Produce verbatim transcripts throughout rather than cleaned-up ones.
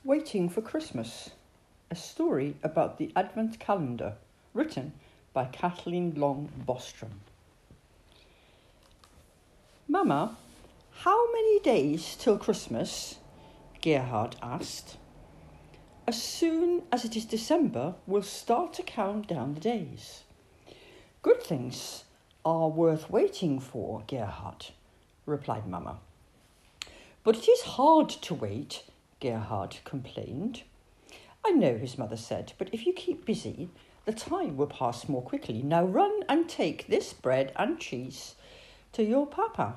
Waiting for Christmas, a story about the Advent calendar, written by Kathleen Long Bostrom. Mama, how many days till Christmas? Gerhard asked. As soon as it is December, we'll start to count down the days. Good things are worth waiting for, Gerhard, replied Mama. But it is hard to wait, Gerhard complained. I know, his mother said, but if you keep busy, the time will pass more quickly. Now run and take this bread and cheese to your papa.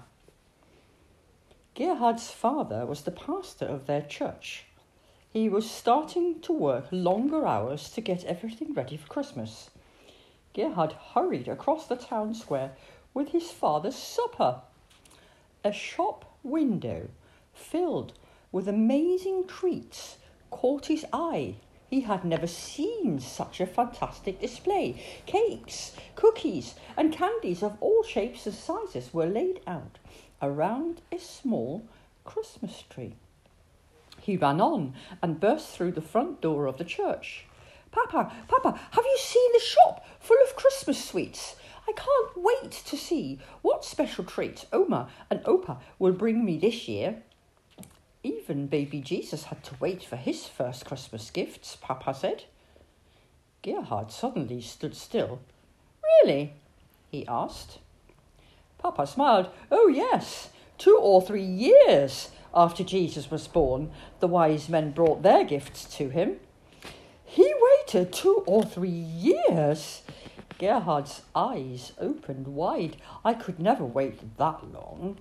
Gerhard's father was the pastor of their church. He was starting to work longer hours to get everything ready for Christmas. Gerhard hurried across the town square with his father's supper. A shop window filled with amazing treats caught his eye. He had never seen such a fantastic display. Cakes, cookies, and candies of all shapes and sizes were laid out around a small Christmas tree. He ran on and burst through the front door of the church. Papa, Papa, have you seen the shop full of Christmas sweets? I can't wait to see what special treats Oma and Opa will bring me this year. Even baby Jesus had to wait for his first Christmas gifts, Papa said. Gerhard suddenly stood still. Really? He asked. Papa smiled. Oh, yes, two or three years after Jesus was born, the wise men brought their gifts to him. He waited two or three years? Gerhard's eyes opened wide. I could never wait that long.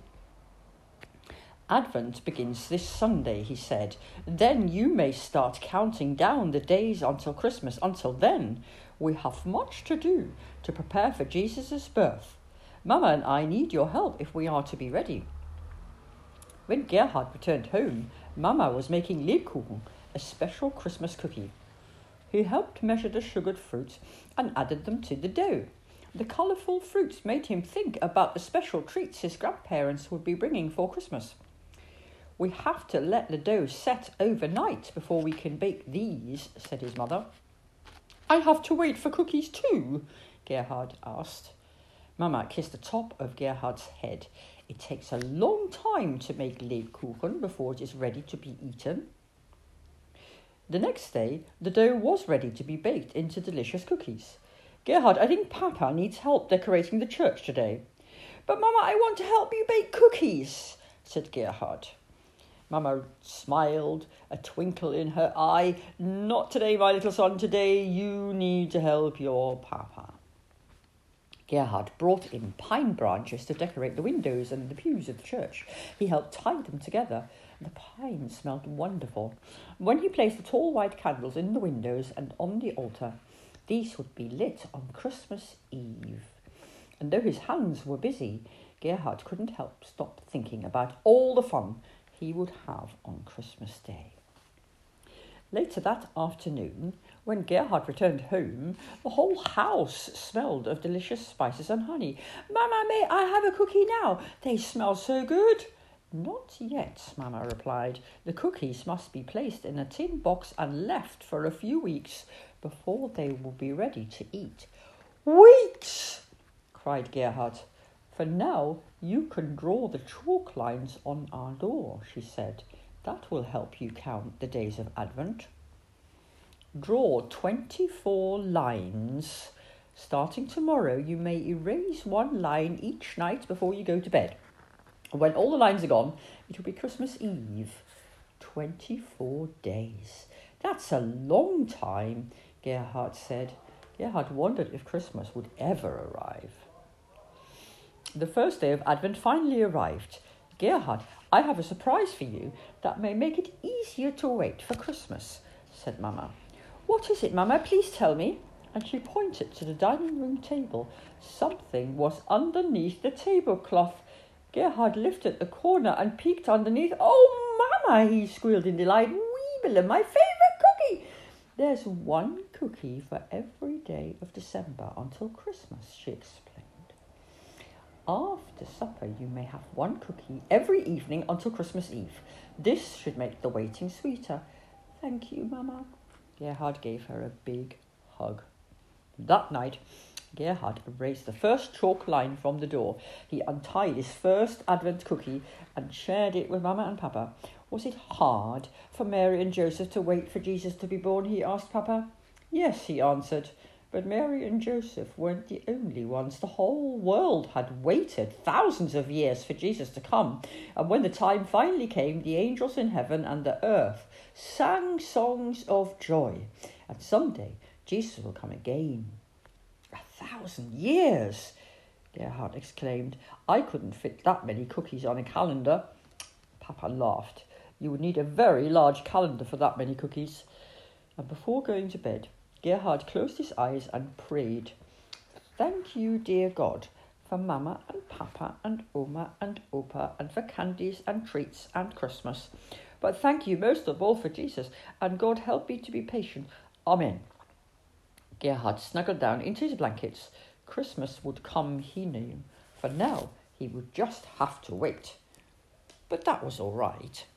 Advent begins this Sunday, he said. Then you may start counting down the days until Christmas. Until then, we have much to do to prepare for Jesus' birth. Mama and I need your help if we are to be ready. When Gerhard returned home, Mama was making Lebkuchen, a special Christmas cookie. He helped measure the sugared fruits and added them to the dough. The colourful fruits made him think about the special treats his grandparents would be bringing for Christmas. We have to let the dough set overnight before we can bake these, said his mother. I have to wait for cookies too, Gerhard asked. Mama kissed the top of Gerhard's head. It takes a long time to make Lebkuchen before it is ready to be eaten. The next day, the dough was ready to be baked into delicious cookies. Gerhard, I think Papa needs help decorating the church today. But Mama, I want to help you bake cookies, said Gerhard. Mama smiled, a twinkle in her eye. Not today, my little son. Today you need to help your Papa. Gerhard brought in pine branches to decorate the windows and the pews of the church. He helped tie them together. The pine smelled wonderful. When he placed the tall white candles in the windows and on the altar, these would be lit on Christmas Eve. And though his hands were busy, Gerhard couldn't help stop thinking about all the fun he would have on Christmas Day. Later that afternoon, when Gerhard returned home, the whole house smelled of delicious spices and honey. Mama, may I have a cookie now? They smell so good. Not yet, Mama replied. The cookies must be placed in a tin box and left for a few weeks before they will be ready to eat. Weeks! Cried Gerhard. For now, you can draw the chalk lines on our door, she said. That will help you count the days of Advent. Draw twenty-four lines. Starting tomorrow, you may erase one line each night before you go to bed. When all the lines are gone, it will be Christmas Eve. Twenty-four days. That's a long time, Gerhard said. Gerhard wondered if Christmas would ever arrive. The first day of Advent finally arrived. Gerhard, I have a surprise for you that may make it easier to wait for Christmas, said Mama. What is it, Mama? Please tell me. And she pointed to the dining room table. Something was underneath the tablecloth. Gerhard lifted the corner and peeked underneath. Oh, Mama, he squealed in delight. Weebele, my favourite cookie. There's one cookie for every day of December until Christmas, she explained. After supper, you may have one cookie every evening until Christmas Eve. This should make the waiting sweeter. Thank you, Mama. Gerhard gave her a big hug. That night, Gerhard erased the first chalk line from the door. He untied his first Advent cookie and shared it with Mama and Papa. Was it hard for Mary and Joseph to wait for Jesus to be born? He asked Papa. Yes, he answered. But Mary and Joseph weren't the only ones. The whole world had waited thousands of years for Jesus to come. And when the time finally came, the angels in heaven and the earth sang songs of joy. And someday, Jesus will come again. A thousand years, Gerhard exclaimed. I couldn't fit that many cookies on a calendar. Papa laughed. You would need a very large calendar for that many cookies. And before going to bed, Gerhard closed his eyes and prayed. Thank you, dear God, for Mama and Papa and Oma and Opa and for candies and treats and Christmas. But thank you most of all for Jesus, and God help me to be patient. Amen. Gerhard snuggled down into his blankets. Christmas would come, he knew. For now, he would just have to wait. But that was all right.